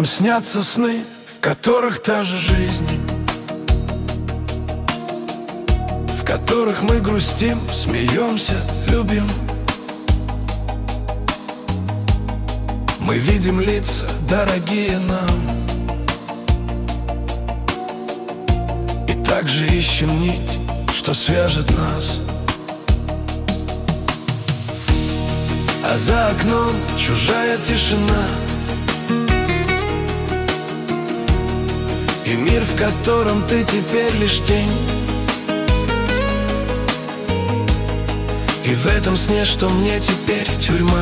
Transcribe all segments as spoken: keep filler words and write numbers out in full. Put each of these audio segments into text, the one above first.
снятся сны, в которых та же жизнь, в которых мы грустим, смеемся, любим. Мы видим лица, дорогие нам, и также ищем нить, что свяжет нас. А за окном чужая тишина, и мир, в котором ты теперь лишь тень. И в этом сне, что мне теперь тюрьма,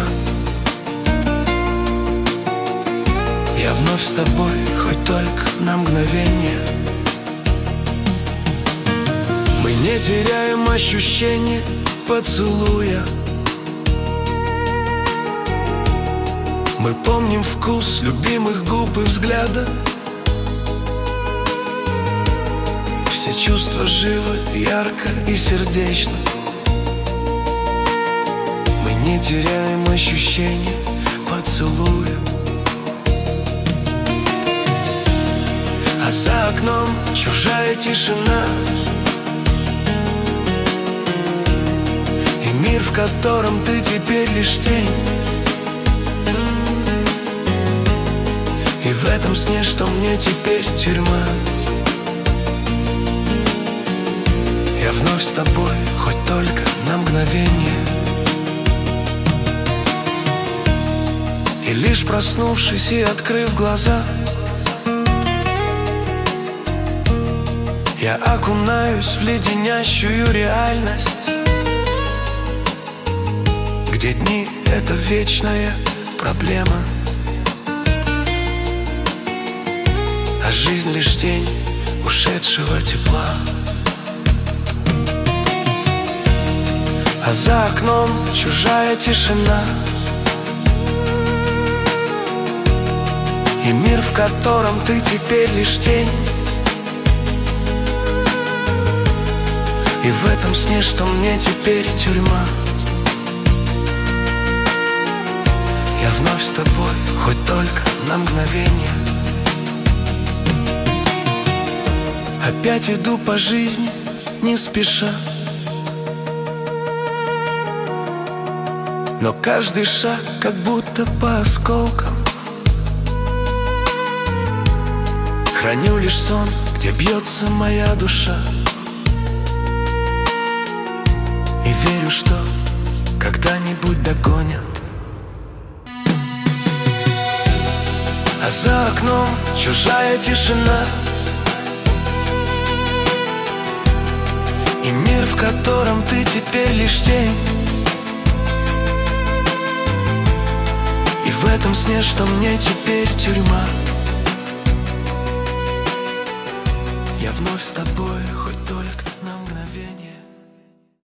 я вновь с тобой, хоть только на мгновение. Мы не теряем ощущения поцелуя, мы помним вкус любимых губ и взгляда. Все чувства живы, ярко и сердечно. Мы не теряем ощущения поцелуя. А за окном чужая тишина, и мир, в котором ты теперь лишь тень. И в этом сне, что мне теперь тюрьма, я вновь с тобой, хоть только на мгновение. И лишь проснувшись и открыв глаза, я окунаюсь в леденящую реальность, где дни — это вечная проблема, а жизнь лишь тень ушедшего тепла. А за окном чужая тишина, и мир, в котором ты теперь лишь тень. И в этом сне, что мне теперь тюрьма, я вновь с тобой, хоть только на мгновение. Опять иду по жизни, не спеша, но каждый шаг как будто по осколкам. Храню лишь сон, где бьется моя душа, и верю, что когда-нибудь догонят. А за окном чужая тишина, и мир, в котором ты теперь лишь тень. И в этом сне, что мне теперь тюрьма, я вновь с тобой.